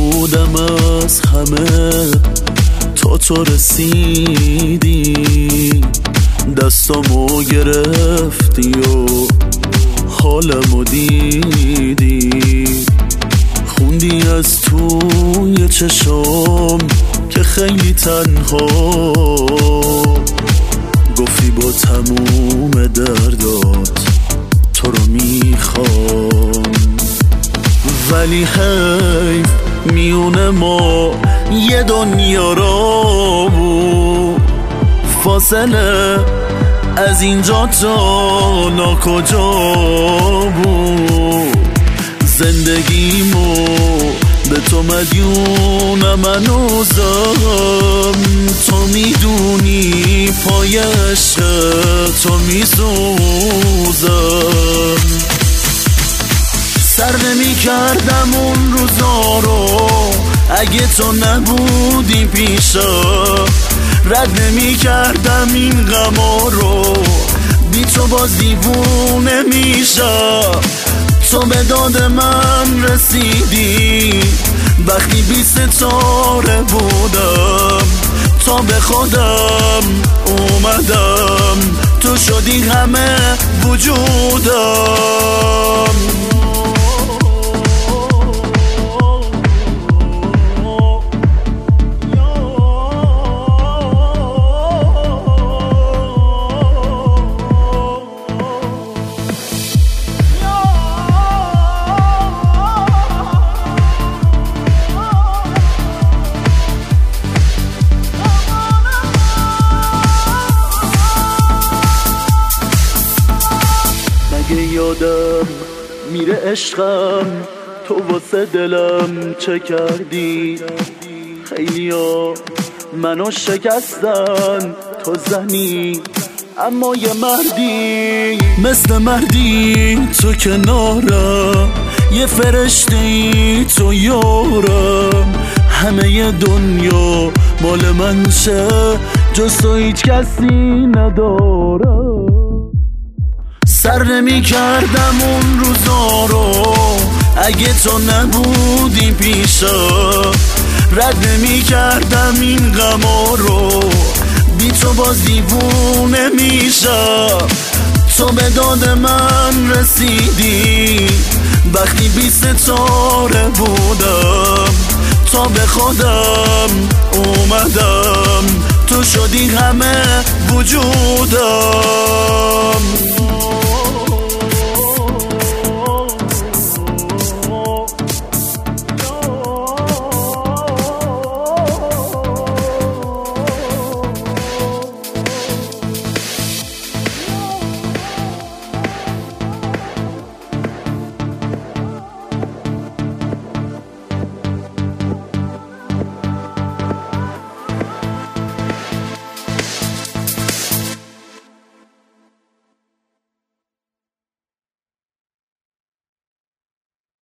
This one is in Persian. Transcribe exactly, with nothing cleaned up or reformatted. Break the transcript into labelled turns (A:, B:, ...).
A: بودم از همه تا تو رسیدی، دستامو گرفتی و حالمو دیدی، خوندی از توی چشم که خیلی تنها، گفتی با تموم دردات تو رو میخوام. ولی حیف میونه ما یه دنیا را بود، فاصله از اینجا تا ناکجا بود. زندگیمو به تو مدیونم هنوزم، تو میدونی پای عشق تو میسوزم. سر نمی کردم اون روزا رو اگه تو نبودی پیشم، رد نمی کردم این غما رو بی تو باز دیوونه میشم. تو به داد من رسیدی وقتی بی ستاره بودم، تا به خودم اومدم تو شدی همه وجودم. یادم میره عشقم تو واسه دلم چه کردی، خیلیا منو شکستن تو زنی اما یه مردی، مثل مردی تو کنارم، یه فرشته ای تو یارم، همه دنیا مال من شه جز تو هیچ کسی ندارم. سر نمی کردم اون روزا رو اگه تو نبودی پیشم، رد نمی کردم این غما رو بی تو باز دیوونه میشم. تو به داد من رسیدی وقتی بی ستاره بودم، تا به خودم اومدم تو شدی همه وجودم.